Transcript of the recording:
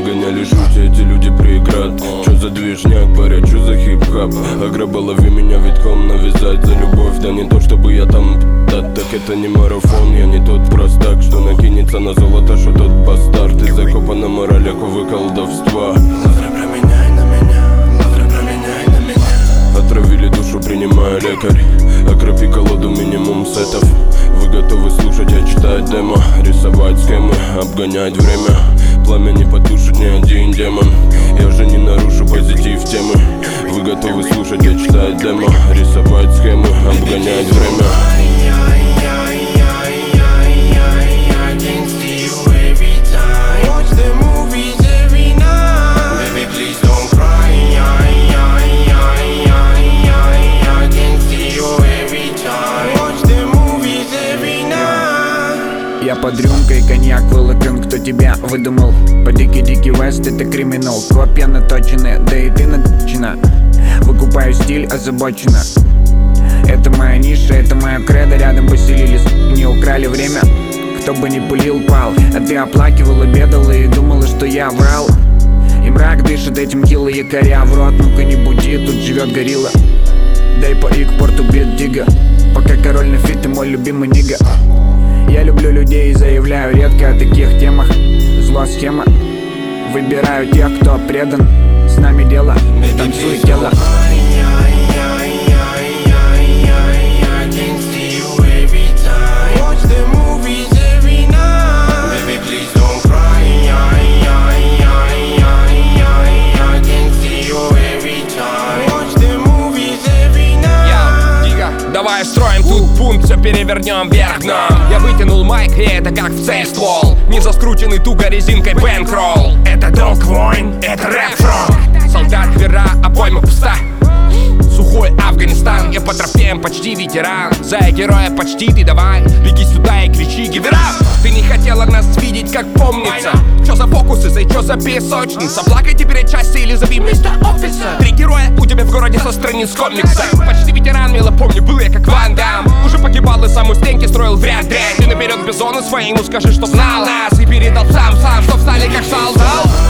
гоняли жуть, эти люди проиграют. Чё за движняк, паря, чё за хип-хап? Аграба, лови меня витком, навязать за любовь. Да не то чтобы я там так это не марафон. Я не тот простак, что накинется на золото, что тот бастард. Ты закопан на моралях, увы, колдовства. Лавры, променяй на меня, лавры, променяй на меня. Отравили душу, принимая лекарь. Окропи колоду, минимум сетов. Вы готовы слушать, а читать демо? Рисовать схемы, обгонять время. Пламя не потушит ни один демон. Я же не нарушу позитив темы. Вы готовы слушать, а читать демо? Рисовать схемы, обгонять время. Я под рюмкой, коньяк вылокан, кто тебя выдумал? По дикий вест это криминал. Копья наточены, да и ты наточена. Выкупаю стиль озабоченно. Это моя ниша, это моя кредо. Рядом поселились, не украли время. Кто бы ни пылил, пал. А ты оплакивала, бедала и думала, что я врал. И мрак дышит этим кило якоря в рот. Ну-ка не буди, тут живет горилла. Дай по их порту бит дига. Пока король на фит, ты мой любимый нига. Я люблю людей и заявляю редко о таких темах. Зло схема. Выбираю тех, кто предан. С нами дело, танцуй тело. Давай строим тут бунт, все перевернем вверх дном. Я вытянул майк, и это как в цель ствол. Не заскрученный туго резинкой бэнкролл. Это долг войн, это рэп-фронт. Солдат вера, а пойма пуста. Сухой Афганистан, я по трофеям почти ветеран. За героя почти ты давай, беги сюда и кричи гивера. Ты не хотела нас видеть, как помнится. Чё за фокусы, чё за песочница? Плакайте перед части или зови мистер офисер. Три героя у тебя в городе со страниц комикса. Почти ветеран, мило помню, был я как Ван Дам. Уже погибал и сам у стенки строил в ряд дрянь. Ты наперед бизону своему скажи, что знал нас. И передал сам, чтоб стали как солдат.